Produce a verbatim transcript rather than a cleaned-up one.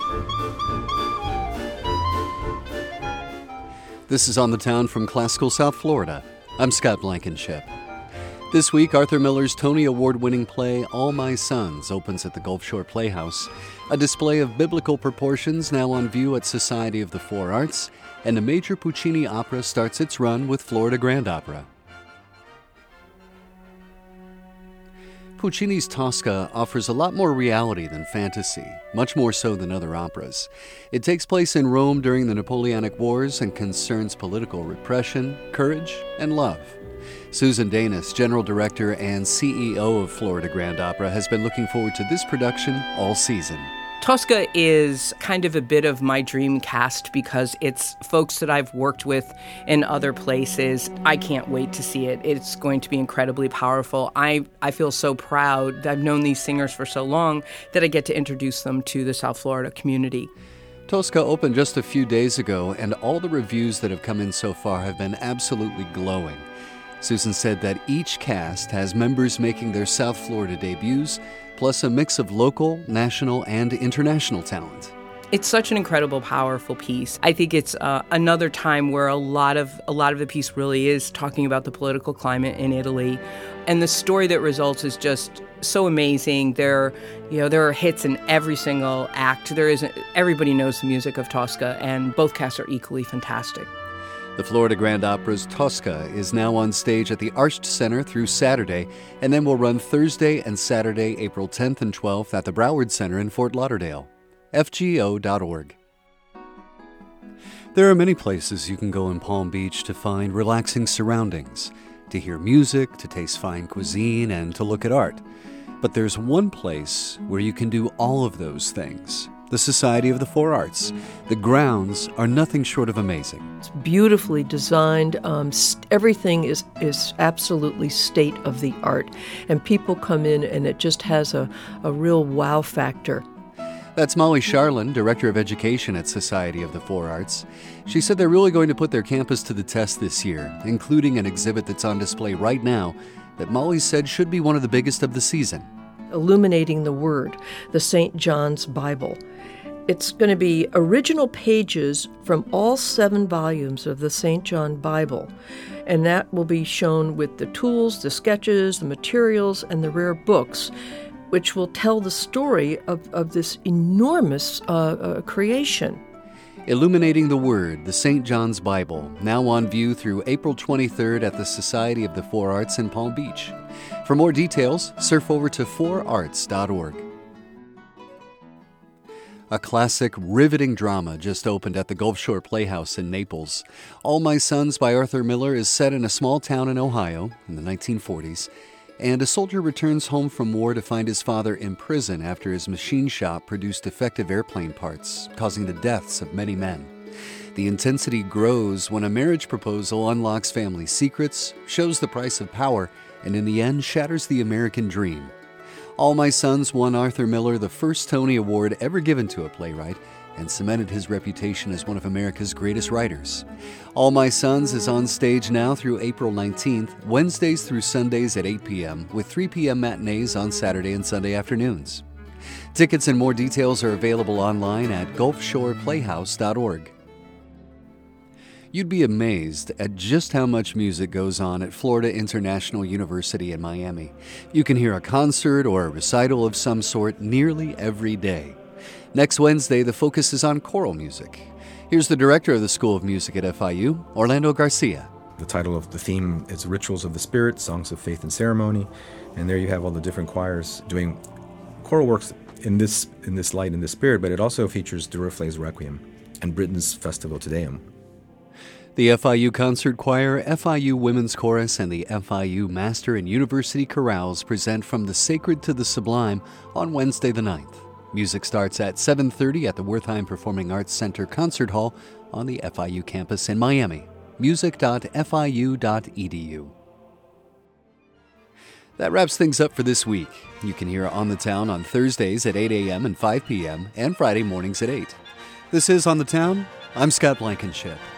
This is On the Town from Classical South Florida. I'm Scott Blankenship. This week, Arthur Miller's Tony Award-winning play All My Sons opens at the Gulf Shore Playhouse, a display of biblical proportions now on view at Society of the Four Arts, and a major Puccini opera starts its run with Florida Grand Opera. Puccini's Tosca offers a lot more reality than fantasy, much more so than other operas. It takes place in Rome during the Napoleonic Wars and concerns political repression, courage, and love. Susan Danis, General Director and C E O of Florida Grand Opera, has been looking forward to this production all season. Tosca is kind of a bit of my dream cast because it's folks that I've worked with in other places. I can't wait to see it. It's going to be incredibly powerful. I, I feel so proud that I've known these singers for so long that I get to introduce them to the South Florida community. Tosca opened just a few days ago, and all the reviews that have come in so far have been absolutely glowing. Susan said that each cast has members making their South Florida debuts, plus a mix of local, national, and international talent. It's such an incredible, powerful piece. I think it's uh, another time where a lot of a lot of the piece really is talking about the political climate in Italy, and the story that results is just so amazing. There, you know, there are hits in every single act. There is everybody knows the music of Tosca, and both casts are equally fantastic. The Florida Grand Opera's Tosca is now on stage at the Arsht Center through Saturday, and then will run Thursday and Saturday, April tenth and twelfth at the Broward Center in Fort Lauderdale. F G O dot org. There are many places you can go in Palm Beach to find relaxing surroundings, to hear music, to taste fine cuisine, and to look at art. But there's one place where you can do all of those things. The Society of the Four Arts. The grounds are nothing short of amazing. It's beautifully designed. Um, st- everything is, is absolutely state of the art. And people come in and it just has a, a real wow factor. That's Molly Charlin, Director of Education at Society of the Four Arts. She said they're really going to put their campus to the test this year, including an exhibit that's on display right now that Molly said should be one of the biggest of the season. Illuminating the Word, the Saint John's Bible. It's going to be original pages from all seven volumes of the Saint John Bible, and that will be shown with the tools, the sketches, the materials, and the rare books, which will tell the story of, of this enormous uh, uh, creation. Illuminating the Word, the Saint John's Bible, now on view through April twenty-third at the Society of the Four Arts in Palm Beach. For more details, surf over to four arts dot org. A classic, riveting drama just opened at the Gulf Shore Playhouse in Naples. All My Sons by Arthur Miller is set in a small town in Ohio in the nineteen forties, and a soldier returns home from war to find his father in prison after his machine shop produced defective airplane parts, causing the deaths of many men. The intensity grows when a marriage proposal unlocks family secrets, shows the price of power, and in the end shatters the American dream. All My Sons won Arthur Miller the first Tony Award ever given to a playwright and cemented his reputation as one of America's greatest writers. All My Sons is on stage now through April nineteenth, Wednesdays through Sundays at eight p.m., with three p.m. matinees on Saturday and Sunday afternoons. Tickets and more details are available online at gulf shore playhouse dot org. You'd be amazed at just how much music goes on at Florida International University in Miami. You can hear a concert or a recital of some sort nearly every day. Next Wednesday, the focus is on choral music. Here's the director of the School of Music at F I U, Orlando Garcia. The title of the theme is Rituals of the Spirit, Songs of Faith and Ceremony, and there you have all the different choirs doing choral works in this in this light, in this spirit, but it also features Duruflé's Requiem and Britain's Festival Te Deum. The F I U Concert Choir, F I U Women's Chorus, and the F I U Master and University Chorales present From the Sacred to the Sublime on Wednesday the ninth. Music starts at seven thirty at the Wertheim Performing Arts Center Concert Hall on the F I U campus in Miami. music dot f i u dot e d u. That wraps things up for this week. You can hear On the Town on Thursdays at eight a.m. and five p.m. and Friday mornings at eight. This is On the Town. I'm Scott Blankenship.